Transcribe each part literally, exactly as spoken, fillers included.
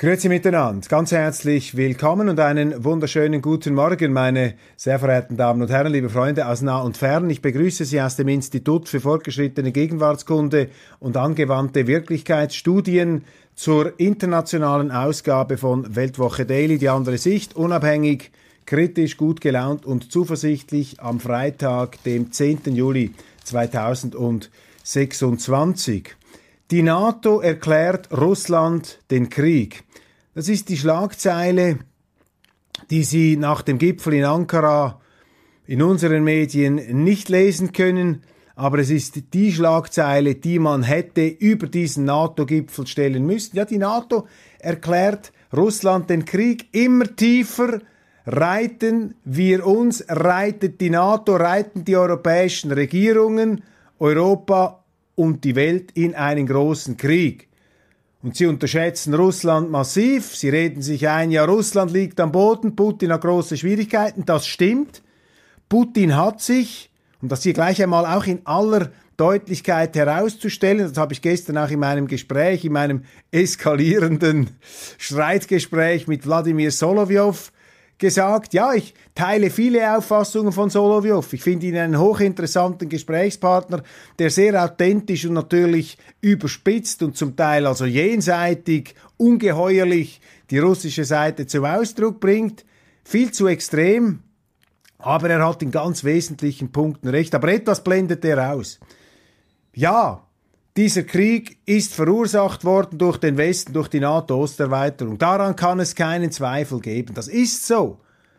Grüezi miteinander, ganz herzlich willkommen und einen wunderschönen guten Morgen, meine sehr verehrten Damen und Herren, liebe Freunde aus nah und fern. Ich begrüße Sie aus dem Institut für fortgeschrittene Gegenwartskunde und angewandte Wirklichkeitsstudien zur internationalen Ausgabe von Weltwoche Daily, die andere Sicht, unabhängig, kritisch, gut gelaunt und zuversichtlich am Freitag, dem zehnten Juli zweitausendsechsundzwanzig. Die NATO erklärt Russland den Krieg. Das ist die Schlagzeile, die Sie nach dem Gipfel in Ankara in unseren Medien nicht lesen können, aber es ist die Schlagzeile, die man hätte über diesen NATO-Gipfel stellen müssen. Ja, die NATO erklärt Russland den Krieg. Immer tiefer reiten wir uns, reitet die NATO, reiten die europäischen Regierungen, Europa und die Welt in einen großen Krieg. Und sie unterschätzen Russland massiv. Sie reden sich ein, ja, Russland liegt am Boden, Putin hat große Schwierigkeiten. Das stimmt. Putin hat sich, um das hier gleich einmal auch in aller Deutlichkeit herauszustellen, das habe ich gestern auch in meinem Gespräch, in meinem eskalierenden Streitgespräch mit Wladimir Solovyov gesagt, ja, ich teile viele Auffassungen von Solovyov. Ich finde ihn einen hochinteressanten Gesprächspartner, der sehr authentisch und natürlich überspitzt und zum Teil also jenseitig, ungeheuerlich die russische Seite zum Ausdruck bringt. Viel zu extrem, aber er hat in ganz wesentlichen Punkten recht. Aber etwas blendet er aus. Ja, dieser Krieg ist verursacht worden durch den Westen, durch die NATO-Osterweiterung. Daran kann es keinen Zweifel geben. Das ist so.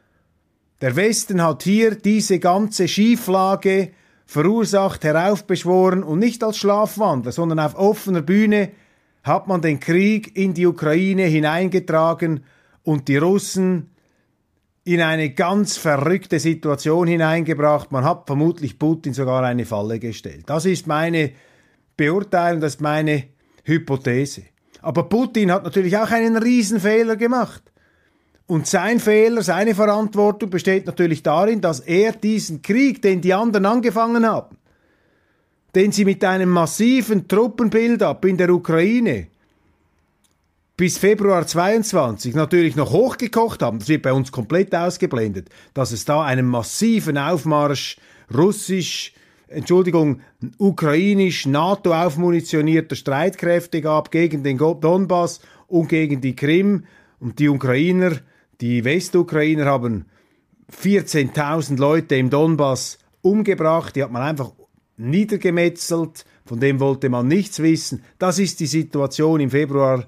Der Westen hat hier diese ganze Schieflage verursacht, heraufbeschworen und nicht als Schlafwandler, sondern auf offener Bühne hat man den Krieg in die Ukraine hineingetragen und die Russen in eine ganz verrückte Situation hineingebracht. Man hat vermutlich Putin sogar eine Falle gestellt. Das ist meine Beurteilung, das ist meine Hypothese. Aber Putin hat natürlich auch einen Riesenfehler gemacht. Und sein Fehler, seine Verantwortung besteht natürlich darin, dass er diesen Krieg, den die anderen angefangen haben, den sie mit einem massiven Truppenbuild-up in der Ukraine bis Februar zweiundzwanzig natürlich noch hochgekocht haben, das wird bei uns komplett ausgeblendet, dass es da einen massiven Aufmarsch russisch Entschuldigung, ukrainisch NATO aufmunitionierter Streitkräfte gab gegen den Donbass und gegen die Krim. Und die Ukrainer, die Westukrainer haben vierzehntausend Leute im Donbass umgebracht. Die hat man einfach niedergemetzelt. Von dem wollte man nichts wissen. Das ist die Situation im Februar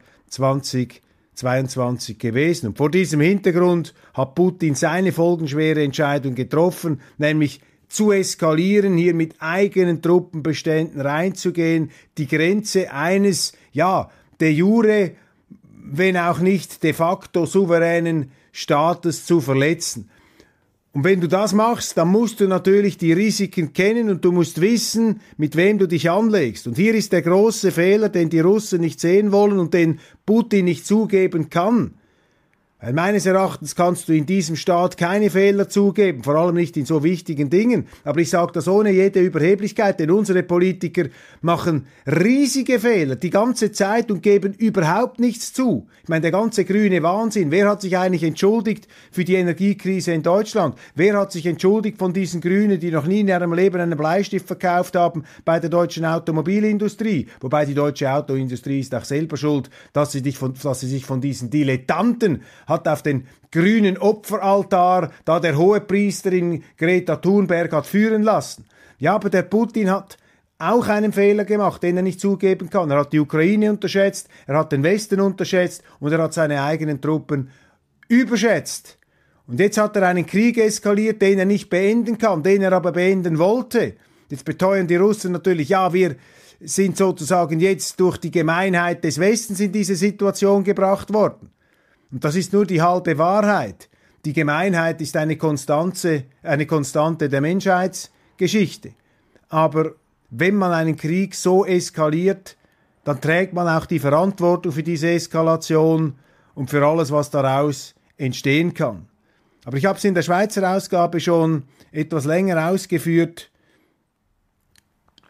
zweitausendzweiundzwanzig gewesen. Und vor diesem Hintergrund hat Putin seine folgenschwere Entscheidung getroffen, nämlich zu eskalieren, hier mit eigenen Truppenbeständen reinzugehen, die Grenze eines, ja, de jure, wenn auch nicht de facto souveränen Staates zu verletzen. Und wenn du das machst, dann musst du natürlich die Risiken kennen und du musst wissen, mit wem du dich anlegst. Und hier ist der große Fehler, den die Russen nicht sehen wollen und den Putin nicht zugeben kann. Weil meines Erachtens kannst du in diesem Staat keine Fehler zugeben, vor allem nicht in so wichtigen Dingen. Aber ich sage das ohne jede Überheblichkeit, denn unsere Politiker machen riesige Fehler die ganze Zeit und geben überhaupt nichts zu. Ich meine, der ganze grüne Wahnsinn. Wer hat sich eigentlich entschuldigt für die Energiekrise in Deutschland? Wer hat sich entschuldigt von diesen Grünen, die noch nie in ihrem Leben einen Bleistift verkauft haben bei der deutschen Automobilindustrie? Wobei die deutsche Autoindustrie ist auch selber schuld, dass sie, dich von, dass sie sich von diesen Dilettanten hat auf den grünen Opferaltar, da der Hohepriesterin Greta Thunberg hat führen lassen. Ja, aber der Putin hat auch einen Fehler gemacht, den er nicht zugeben kann. Er hat die Ukraine unterschätzt, er hat den Westen unterschätzt und er hat seine eigenen Truppen überschätzt. Und jetzt hat er einen Krieg eskaliert, den er nicht beenden kann, den er aber beenden wollte. Jetzt beteuern die Russen natürlich, ja, wir sind sozusagen jetzt durch die Gemeinheit des Westens in diese Situation gebracht worden. Und das ist nur die halbe Wahrheit. Die Gemeinheit ist eine Konstante, eine Konstante der Menschheitsgeschichte. Aber wenn man einen Krieg so eskaliert, dann trägt man auch die Verantwortung für diese Eskalation und für alles, was daraus entstehen kann. Aber ich habe es in der Schweizer Ausgabe schon etwas länger ausgeführt.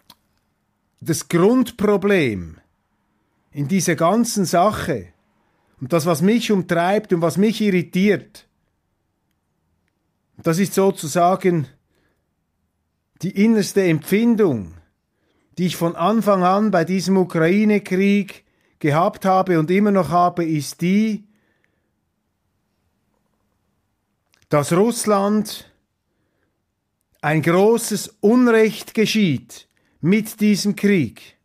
Das Grundproblem in dieser ganzen Sache Und das, was mich umtreibt und was mich irritiert, das ist sozusagen die innerste Empfindung, die ich von Anfang an bei diesem Ukraine-Krieg gehabt habe und immer noch habe, ist die, dass Russland ein großes Unrecht geschieht mit diesem Krieg.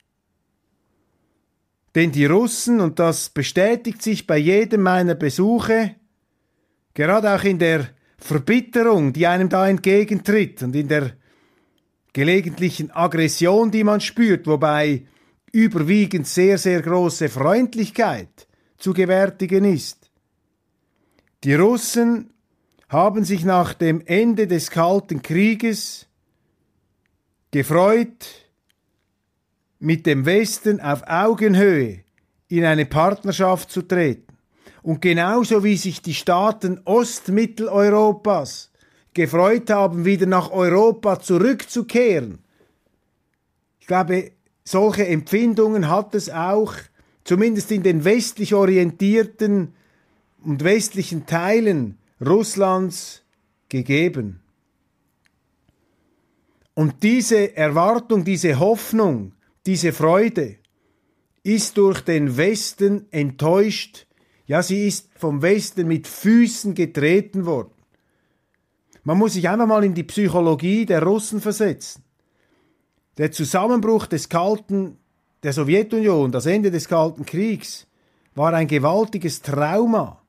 Denn die Russen, und das bestätigt sich bei jedem meiner Besuche, gerade auch in der Verbitterung, die einem da entgegentritt und in der gelegentlichen Aggression, die man spürt, wobei überwiegend sehr, sehr große Freundlichkeit zu gewärtigen ist. Die Russen haben sich nach dem Ende des Kalten Krieges gefreut, mit dem Westen auf Augenhöhe in eine Partnerschaft zu treten. Und genauso wie sich die Staaten Ostmitteleuropas gefreut haben, wieder nach Europa zurückzukehren. Ich glaube, solche Empfindungen hat es auch, zumindest in den westlich orientierten und westlichen Teilen Russlands gegeben. Und diese Erwartung, diese Hoffnung, diese Freude ist durch den Westen enttäuscht. Ja, sie ist vom Westen mit Füßen getreten worden. Man muss sich einfach mal in die Psychologie der Russen versetzen. Der Zusammenbruch des Kalten, der Sowjetunion, das Ende des Kalten Kriegs, war ein gewaltiges Trauma,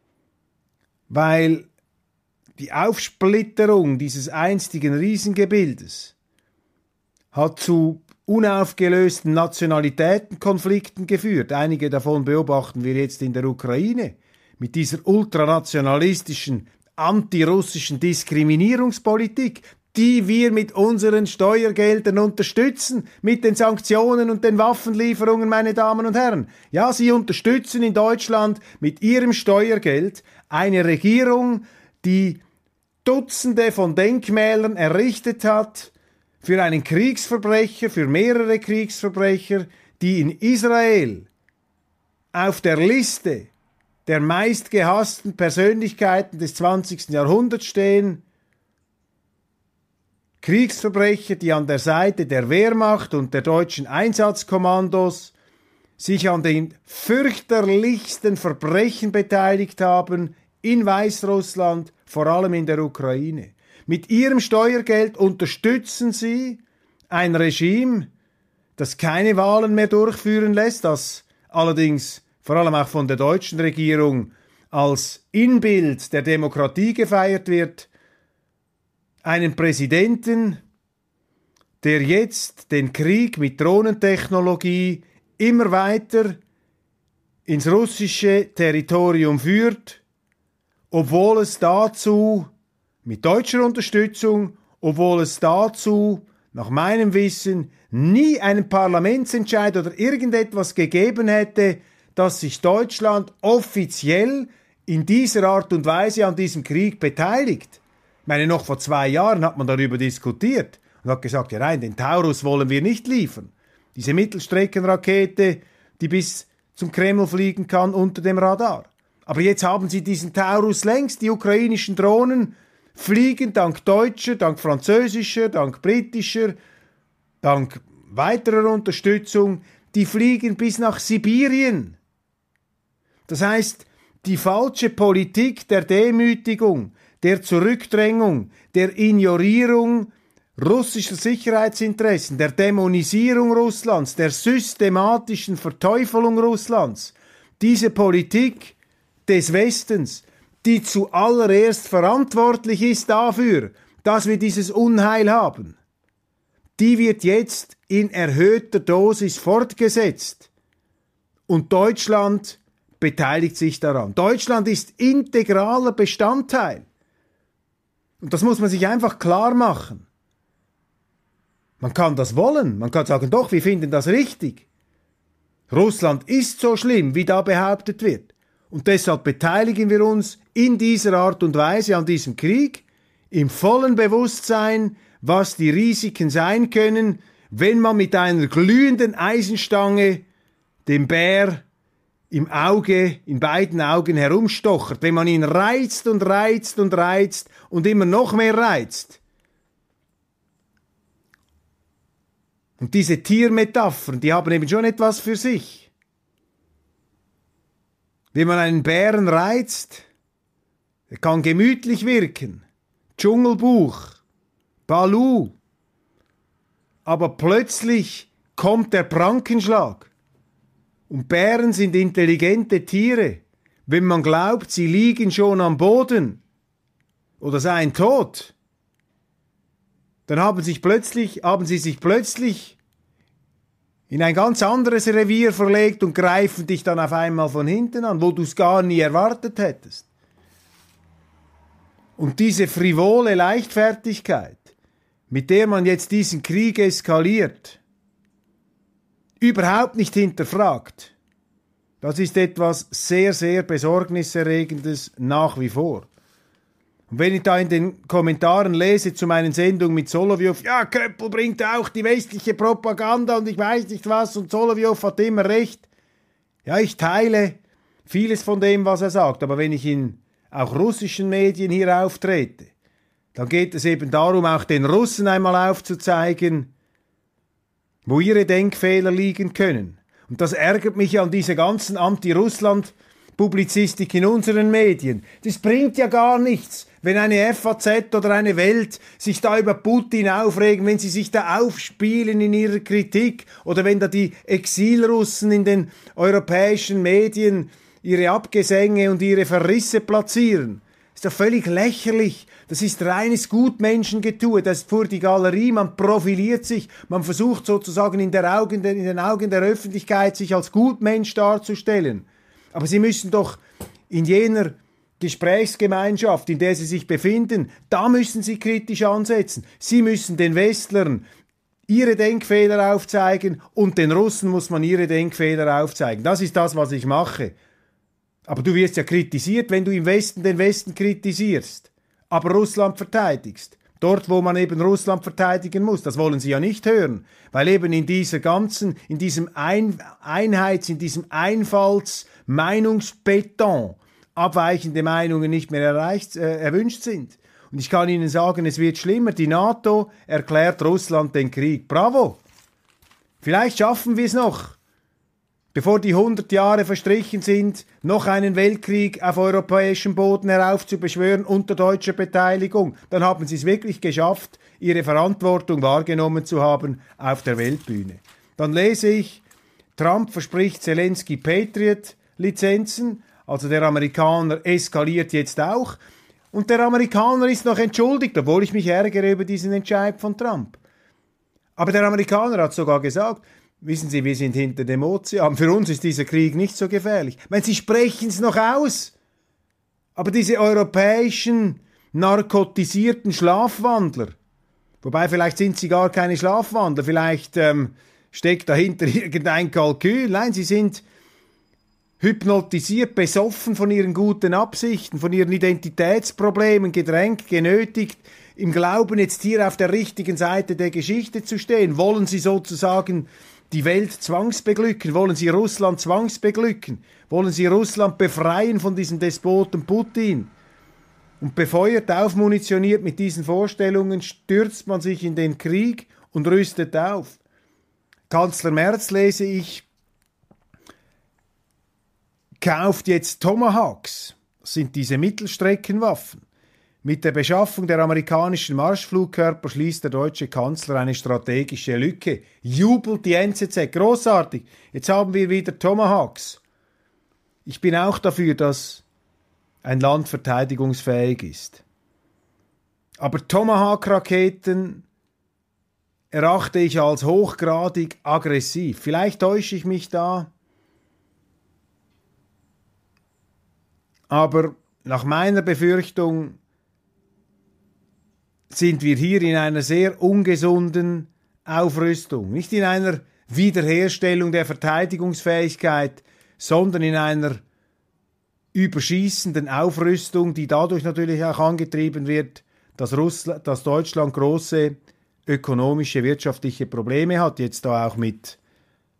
weil die Aufsplitterung dieses einstigen Riesengebildes hat zu unaufgelösten Nationalitätenkonflikten geführt. Einige davon beobachten wir jetzt in der Ukraine mit dieser ultranationalistischen, antirussischen Diskriminierungspolitik, die wir mit unseren Steuergeldern unterstützen, mit den Sanktionen und den Waffenlieferungen, meine Damen und Herren. Ja, Sie unterstützen in Deutschland mit Ihrem Steuergeld eine Regierung, die Dutzende von Denkmälern errichtet hat für einen Kriegsverbrecher, für mehrere Kriegsverbrecher, die in Israel auf der Liste der meistgehassten Persönlichkeiten des zwanzigsten Jahrhunderts stehen. Kriegsverbrecher, die an der Seite der Wehrmacht und der deutschen Einsatzkommandos sich an den fürchterlichsten Verbrechen beteiligt haben in Weißrussland, vor allem in der Ukraine. Mit ihrem Steuergeld unterstützen sie ein Regime, das keine Wahlen mehr durchführen lässt, das allerdings vor allem auch von der deutschen Regierung als Inbild der Demokratie gefeiert wird, einen Präsidenten, der jetzt den Krieg mit Drohnentechnologie immer weiter ins russische Territorium führt, obwohl es dazu, mit deutscher Unterstützung, obwohl es dazu, nach meinem Wissen, nie einen Parlamentsentscheid oder irgendetwas gegeben hätte, dass sich Deutschland offiziell in dieser Art und Weise an diesem Krieg beteiligt. Ich meine, noch vor zwei Jahren hat man darüber diskutiert und hat gesagt, ja nein, den Taurus wollen wir nicht liefern. Diese Mittelstreckenrakete, die bis zum Kreml fliegen kann unter dem Radar. Aber jetzt haben sie diesen Taurus längst, die ukrainischen Drohnen fliegen dank deutscher, dank französischer, dank britischer, dank weiterer Unterstützung, die fliegen bis nach Sibirien. Das heißt, die falsche Politik der Demütigung, der Zurückdrängung, der Ignorierung russischer Sicherheitsinteressen, der Dämonisierung Russlands, der systematischen Verteufelung Russlands, diese Politik des Westens, die zuallererst verantwortlich ist dafür, dass wir dieses Unheil haben, die wird jetzt in erhöhter Dosis fortgesetzt. Und Deutschland beteiligt sich daran. Deutschland ist integraler Bestandteil. Und das muss man sich einfach klar machen. Man kann das wollen, man kann sagen, doch, wir finden das richtig. Russland ist so schlimm, wie da behauptet wird. Und deshalb beteiligen wir uns in dieser Art und Weise an diesem Krieg, im vollen Bewusstsein, was die Risiken sein können, wenn man mit einer glühenden Eisenstange dem Bär im Auge, in beiden Augen herumstochert, wenn man ihn reizt und reizt und reizt und immer noch mehr reizt. Und diese Tiermetaphern, die haben eben schon etwas für sich. Wenn man einen Bären reizt, er kann gemütlich wirken. Dschungelbuch, Baloo. Aber plötzlich kommt der Prankenschlag. Und Bären sind intelligente Tiere. Wenn man glaubt, sie liegen schon am Boden oder seien tot, dann haben, sich plötzlich, haben sie sich plötzlich in ein ganz anderes Revier verlegt und greifen dich dann auf einmal von hinten an, wo du es gar nie erwartet hättest. Und diese frivole Leichtfertigkeit, mit der man jetzt diesen Krieg eskaliert, überhaupt nicht hinterfragt, das ist etwas sehr, sehr Besorgniserregendes nach wie vor. Und wenn ich da in den Kommentaren lese zu meinen Sendungen mit Solovyov, ja, Köppel bringt auch die westliche Propaganda und ich weiß nicht was und Solovyov hat immer recht. Ja, ich teile vieles von dem, was er sagt, aber wenn ich in auch russischen Medien hier auftrete, dann geht es eben darum, auch den Russen einmal aufzuzeigen, wo ihre Denkfehler liegen können. Und das ärgert mich an dieser ganzen Anti-Russland-Publizistik in unseren Medien. Das bringt ja gar nichts, wenn eine F A Z oder eine Welt sich da über Putin aufregen, wenn sie sich da aufspielen in ihrer Kritik oder wenn da die Exilrussen in den europäischen Medien ihre Abgesänge und ihre Verrisse platzieren. Das ist doch völlig lächerlich. Das ist reines Gutmenschengetue, das ist vor die Galerie, man profiliert sich, man versucht sozusagen in, der Augen, in den Augen der Öffentlichkeit sich als Gutmensch darzustellen. Aber sie müssen doch in jener Gesprächsgemeinschaft, in der sie sich befinden, da müssen sie kritisch ansetzen. Sie müssen den Westlern ihre Denkfehler aufzeigen und den Russen muss man ihre Denkfehler aufzeigen. Das ist das, was ich mache. Aber du wirst ja kritisiert, wenn du im Westen den Westen kritisierst, aber Russland verteidigst. Dort, wo man eben Russland verteidigen muss. Das wollen sie ja nicht hören, weil eben in dieser ganzen, in diesem Ein- Einheits-, in diesem Einfalls-Meinungsbeton abweichende Meinungen nicht mehr erreicht, äh, erwünscht sind. Und ich kann Ihnen sagen, es wird schlimmer. Die NATO erklärt Russland den Krieg. Bravo! Vielleicht schaffen wir es noch, bevor die hundert Jahre verstrichen sind, noch einen Weltkrieg auf europäischem Boden heraufzubeschwören unter deutscher Beteiligung. Dann haben sie es wirklich geschafft, ihre Verantwortung wahrgenommen zu haben auf der Weltbühne. Dann lese ich, Trump verspricht Zelensky Patriot-Lizenzen, also der Amerikaner eskaliert jetzt auch. Und der Amerikaner ist noch entschuldigt, obwohl ich mich ärgere über diesen Entscheid von Trump. Aber der Amerikaner hat sogar gesagt, wissen Sie, wir sind hinter dem Ozean. Für uns ist dieser Krieg nicht so gefährlich. Ich meine, Sie sprechen es noch aus. Aber diese europäischen, narkotisierten Schlafwandler, wobei vielleicht sind sie gar keine Schlafwandler, vielleicht ähm, steckt dahinter irgendein Kalkül. Nein, sie sind hypnotisiert, besoffen von ihren guten Absichten, von ihren Identitätsproblemen, gedrängt, genötigt, im Glauben, jetzt hier auf der richtigen Seite der Geschichte zu stehen. Wollen sie sozusagen die Welt zwangsbeglücken? Wollen sie Russland zwangsbeglücken? Wollen sie Russland befreien von diesem Despoten Putin? Und befeuert, aufmunitioniert mit diesen Vorstellungen, stürzt man sich in den Krieg und rüstet auf. Kanzler Merz, lese ich, kauft jetzt Tomahawks. Das sind diese Mittelstreckenwaffen. Mit der Beschaffung der amerikanischen Marschflugkörper schließt der deutsche Kanzler eine strategische Lücke. Jubelt die N Z Z. Großartig. Jetzt haben wir wieder Tomahawks. Ich bin auch dafür, dass ein Land verteidigungsfähig ist. Aber Tomahawk-Raketen erachte ich als hochgradig aggressiv. Vielleicht täusche ich mich da. Aber nach meiner Befürchtung sind wir hier in einer sehr ungesunden Aufrüstung. Nicht in einer Wiederherstellung der Verteidigungsfähigkeit, sondern in einer überschießenden Aufrüstung, die dadurch natürlich auch angetrieben wird, dass, Russland, dass Deutschland große ökonomische, wirtschaftliche Probleme hat, jetzt da auch mit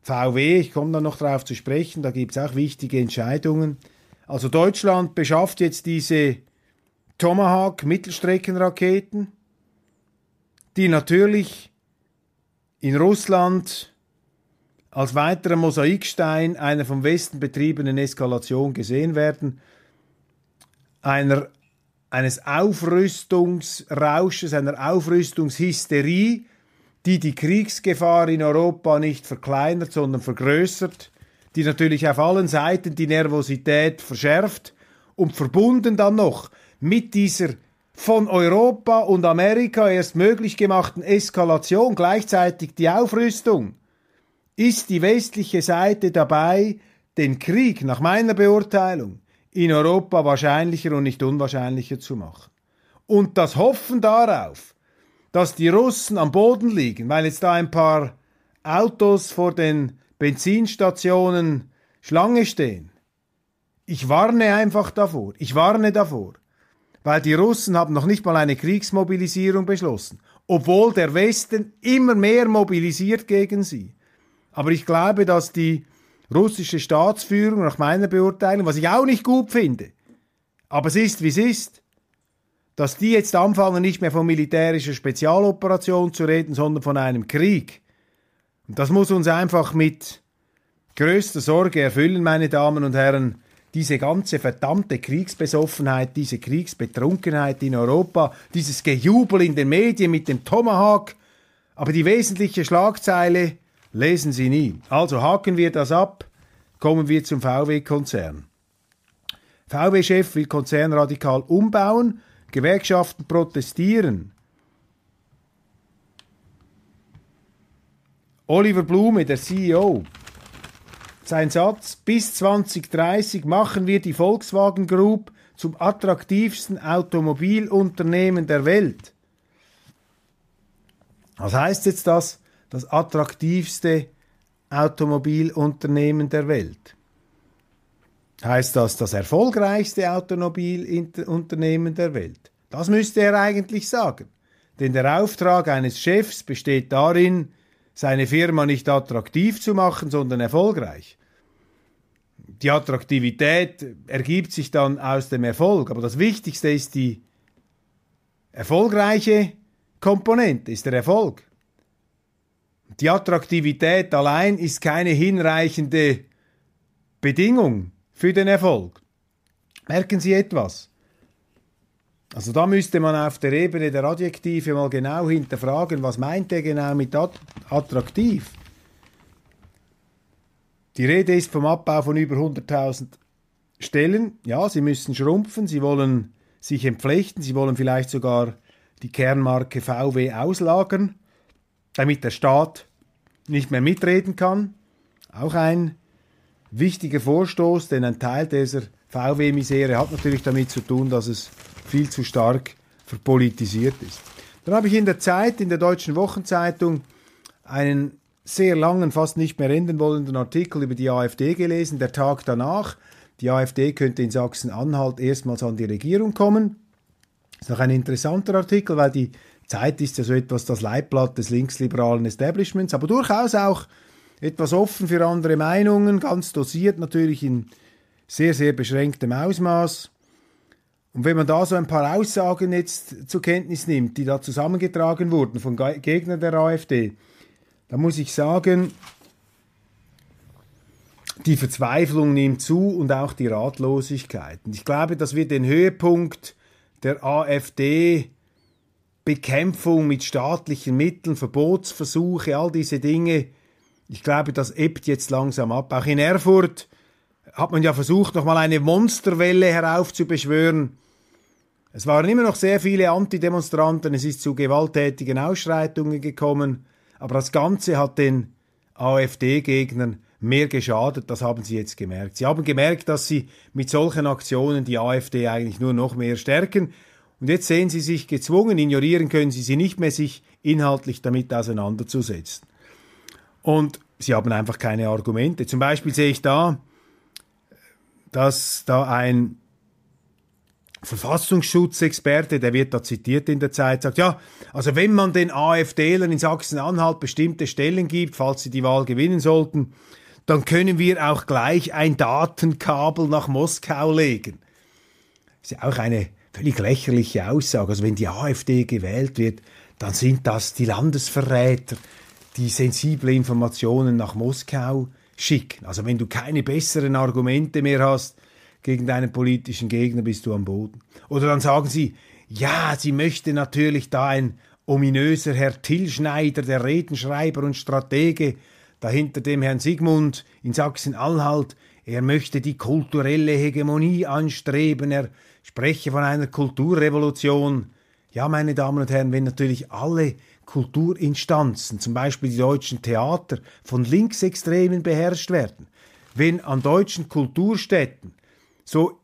V W, ich komme da noch drauf zu sprechen, da gibt es auch wichtige Entscheidungen. Also Deutschland beschafft jetzt diese Tomahawk-Mittelstreckenraketen, die natürlich in Russland als weiterer Mosaikstein einer vom Westen betriebenen Eskalation gesehen werden, einer, eines Aufrüstungsrausches, einer Aufrüstungshysterie, die die Kriegsgefahr in Europa nicht verkleinert, sondern vergrößert, die natürlich auf allen Seiten die Nervosität verschärft und verbunden dann noch mit dieser von Europa und Amerika erst möglich gemachten Eskalation, gleichzeitig die Aufrüstung, ist die westliche Seite dabei, den Krieg nach meiner Beurteilung in Europa wahrscheinlicher und nicht unwahrscheinlicher zu machen. Und das Hoffen darauf, dass die Russen am Boden liegen, weil jetzt da ein paar Autos vor den Benzinstationen Schlange stehen. Ich warne einfach davor, ich warne davor, weil die Russen haben noch nicht mal eine Kriegsmobilisierung beschlossen, obwohl der Westen immer mehr mobilisiert gegen sie. Aber ich glaube, dass die russische Staatsführung nach meiner Beurteilung, was ich auch nicht gut finde, aber es ist, wie es ist, dass die jetzt anfangen, nicht mehr von militärischer Spezialoperation zu reden, sondern von einem Krieg. Und das muss uns einfach mit größter Sorge erfüllen, meine Damen und Herren. Diese ganze verdammte Kriegsbesoffenheit, diese Kriegsbetrunkenheit in Europa, dieses Gejubel in den Medien mit dem Tomahawk, aber die wesentliche Schlagzeile lesen Sie nie. Also haken wir das ab, kommen wir zum V W-Konzern. V W-Chef will Konzern radikal umbauen, Gewerkschaften protestieren. Oliver Blume, der C E O, sein Satz: Bis zwanzig dreißig machen wir die Volkswagen Group zum attraktivsten Automobilunternehmen der Welt. Was heißt jetzt das? Das attraktivste Automobilunternehmen der Welt. Heißt das das erfolgreichste Automobilunternehmen der Welt? Das müsste er eigentlich sagen. Denn der Auftrag eines Chefs besteht darin, seine Firma nicht attraktiv zu machen, sondern erfolgreich. Die Attraktivität ergibt sich dann aus dem Erfolg, aber das Wichtigste ist die erfolgreiche Komponente, ist der Erfolg. Die Attraktivität allein ist keine hinreichende Bedingung für den Erfolg. Merken Sie etwas? Also da müsste man auf der Ebene der Adjektive mal genau hinterfragen, was meint er genau mit attraktiv? Die Rede ist vom Abbau von über hunderttausend Stellen. Ja, sie müssen schrumpfen, sie wollen sich entflechten, sie wollen vielleicht sogar die Kernmarke V W auslagern, damit der Staat nicht mehr mitreden kann. Auch ein wichtiger Vorstoß, denn ein Teil dieser V W-Misere hat natürlich damit zu tun, dass es viel zu stark verpolitisiert ist. Dann habe ich in der Zeit, in der Deutschen Wochenzeitung, einen sehr langen, fast nicht mehr enden wollenden Artikel über die AfD gelesen, der Tag danach. Die AfD könnte in Sachsen-Anhalt erstmals an die Regierung kommen. Das ist noch ein interessanter Artikel, weil die Zeit ist ja so etwas das Leitblatt des linksliberalen Establishments, aber durchaus auch etwas offen für andere Meinungen, ganz dosiert natürlich in sehr, sehr beschränktem Ausmaß. Und wenn man da so ein paar Aussagen jetzt zur Kenntnis nimmt, die da zusammengetragen wurden von Gegnern der AfD, dann muss ich sagen, die Verzweiflung nimmt zu und auch die Ratlosigkeit. Und ich glaube, dass wir den Höhepunkt der AfD-Bekämpfung mit staatlichen Mitteln, Verbotsversuche, all diese Dinge, ich glaube, das ebbt jetzt langsam ab. Auch in Erfurt hat man ja versucht, nochmal eine Monsterwelle heraufzubeschwören. Es waren immer noch sehr viele Antidemonstranten, es ist zu gewalttätigen Ausschreitungen gekommen, aber das Ganze hat den AfD-Gegnern mehr geschadet, das haben sie jetzt gemerkt. Sie haben gemerkt, dass sie mit solchen Aktionen die AfD eigentlich nur noch mehr stärken. Und jetzt sehen sie sich gezwungen, ignorieren können sie sie nicht mehr, sich inhaltlich damit auseinanderzusetzen. Und sie haben einfach keine Argumente. Zum Beispiel sehe ich da, dass da ein Verfassungsschutzexperte, der wird da zitiert in der Zeit, sagt, ja, also wenn man den AfDlern in Sachsen-Anhalt bestimmte Stellen gibt, falls sie die Wahl gewinnen sollten, dann können wir auch gleich ein Datenkabel nach Moskau legen. Das ist ja auch eine völlig lächerliche Aussage. Also wenn die AfD gewählt wird, dann sind das die Landesverräter, die sensible Informationen nach Moskau schicken. Also wenn du keine besseren Argumente mehr hast gegen deinen politischen Gegner, bist du am Boden. Oder dann sagen sie, ja, sie möchte natürlich da ein ominöser Herr Tillschneider, der Redenschreiber und Stratege, da hinter dem Herrn Sigmund in Sachsen-Anhalt, er möchte die kulturelle Hegemonie anstreben, er spreche von einer Kulturrevolution. Ja, meine Damen und Herren, wenn natürlich alle Kulturinstanzen, zum Beispiel die deutschen Theater, von Linksextremen beherrscht werden, wenn an deutschen Kulturstätten so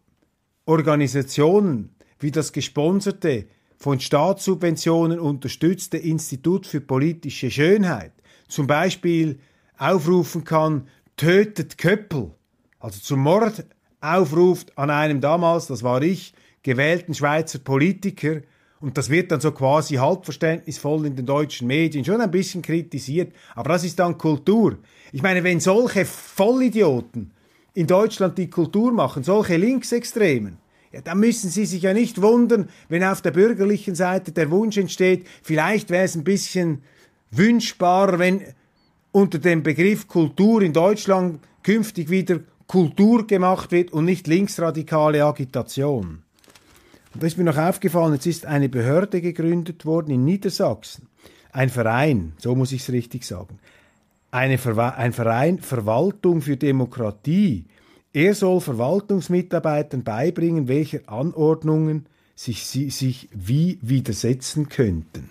Organisationen wie das gesponserte, von Staatssubventionen unterstützte Institut für politische Schönheit zum Beispiel aufrufen kann, tötet Köppel, also zum Mord aufruft an einem damals, das war ich, gewählten Schweizer Politiker, und das wird dann so quasi halbverständnisvoll in den deutschen Medien schon ein bisschen kritisiert, aber das ist dann Kultur. Ich meine, wenn solche Vollidioten in Deutschland die Kultur machen, solche Linksextremen, ja, dann müssen Sie sich ja nicht wundern, wenn auf der bürgerlichen Seite der Wunsch entsteht, vielleicht wäre es ein bisschen wünschbarer, wenn unter dem Begriff Kultur in Deutschland künftig wieder Kultur gemacht wird und nicht linksradikale Agitation. Und da ist mir noch aufgefallen, jetzt ist eine Behörde gegründet worden in Niedersachsen. Ein Verein, so muss ich es richtig sagen. Eine Verwe- ein Verein Verwaltung für Demokratie. Er soll Verwaltungsmitarbeitern beibringen, welche Anordnungen sich, sie, sich wie widersetzen könnten.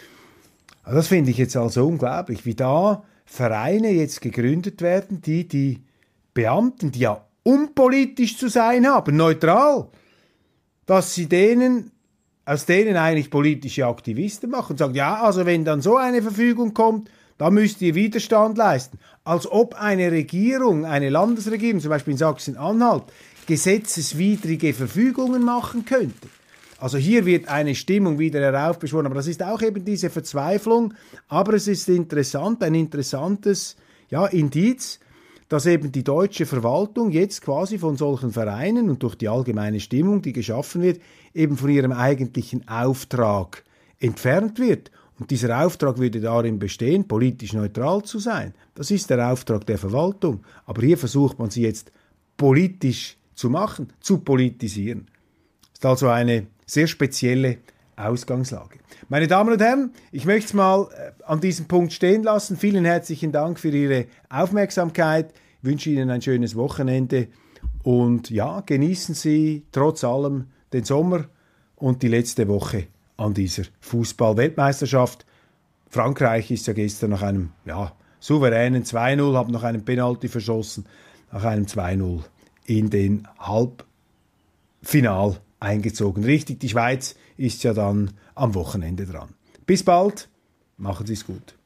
Also das finde ich jetzt also unglaublich, wie da Vereine jetzt gegründet werden, die die Beamten, die ja unpolitisch zu sein haben, neutral, dass sie denen, aus denen eigentlich politische Aktivisten machen und sagen, ja, also wenn dann so eine Verfügung kommt, da müsst ihr Widerstand leisten. Als ob eine Regierung, eine Landesregierung, zum Beispiel in Sachsen-Anhalt, gesetzeswidrige Verfügungen machen könnte. Also hier wird eine Stimmung wieder heraufbeschworen, aber das ist auch eben diese Verzweiflung. Aber es ist interessant, ein interessantes ja, Indiz, dass eben die deutsche Verwaltung jetzt quasi von solchen Vereinen und durch die allgemeine Stimmung, die geschaffen wird, eben von ihrem eigentlichen Auftrag entfernt wird. Und dieser Auftrag würde darin bestehen, politisch neutral zu sein. Das ist der Auftrag der Verwaltung. Aber hier versucht man sie jetzt politisch zu machen, zu politisieren. Das ist also eine sehr spezielle Ausgangslage. Meine Damen und Herren, ich möchte es mal an diesem Punkt stehen lassen. Vielen herzlichen Dank für Ihre Aufmerksamkeit. Ich wünsche Ihnen ein schönes Wochenende und ja, genießen Sie trotz allem den Sommer und die letzte Woche an dieser Fußball-Weltmeisterschaft. Frankreich ist ja gestern nach einem ja, souveränen zwei null, hat noch einen Penalty verschossen, nach einem zwei null in den Halbfinal eingezogen. Richtig, die Schweiz ist ja dann am Wochenende dran. Bis bald, machen Sie es gut.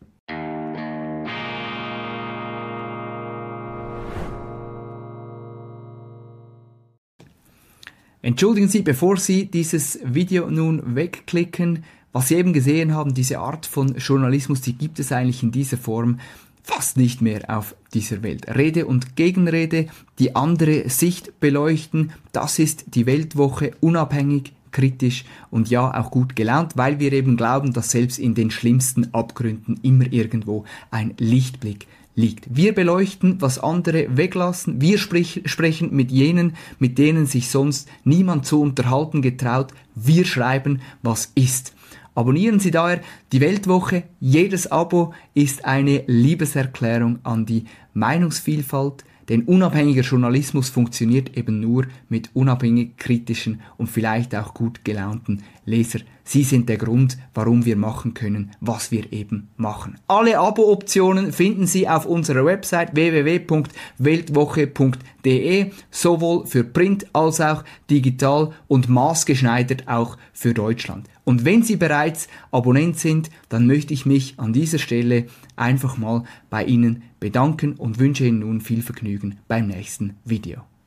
Entschuldigen Sie, bevor Sie dieses Video nun wegklicken, was Sie eben gesehen haben, diese Art von Journalismus, die gibt es eigentlich in dieser Form fast nicht mehr auf dieser Welt. Rede und Gegenrede, die andere Sicht beleuchten, das ist die Weltwoche, unabhängig, kritisch und ja auch gut gelaunt, weil wir eben glauben, dass selbst in den schlimmsten Abgründen immer irgendwo ein Lichtblick liegt. Wir beleuchten, was andere weglassen, wir sprich, sprechen mit jenen, mit denen sich sonst niemand zu unterhalten getraut, wir schreiben, was ist. Abonnieren Sie daher die Weltwoche. Jedes Abo ist eine Liebeserklärung an die Meinungsvielfalt, denn unabhängiger Journalismus funktioniert eben nur mit unabhängig kritischen und vielleicht auch gut gelaunten Leser. Sie sind der Grund, warum wir machen können, was wir eben machen. Alle Abo-Optionen finden Sie auf unserer Website w w w punkt weltwoche punkt d e, sowohl für Print als auch digital und maßgeschneidert auch für Deutschland. Und wenn Sie bereits Abonnent sind, dann möchte ich mich an dieser Stelle einfach mal bei Ihnen bedanken und wünsche Ihnen nun viel Vergnügen beim nächsten Video.